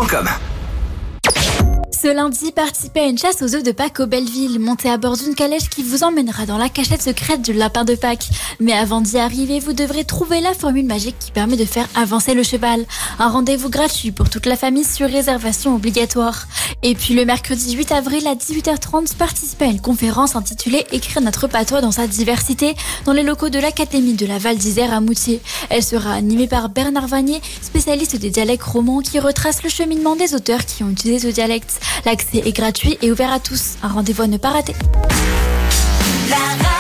radioscoop.com. Ce lundi, participez à une chasse aux œufs de Pâques au Belleville. Montez à bord d'une calèche qui vous emmènera dans la cachette secrète du lapin de Pâques. Mais avant d'y arriver, vous devrez trouver la formule magique qui permet de faire avancer le cheval. Un rendez-vous gratuit pour toute la famille sur réservation obligatoire. Et puis le mercredi 8 avril à 18h30, participez à une conférence intitulée « Écrire notre patois dans sa diversité » dans les locaux de l'Académie de la Val d'Isère à Moutier. Elle sera animée par Bernard Vanier, spécialiste des dialectes romans qui retrace le cheminement des auteurs qui ont utilisé ce dialecte. L'accès est gratuit et ouvert à tous. Un rendez-vous à ne pas rater.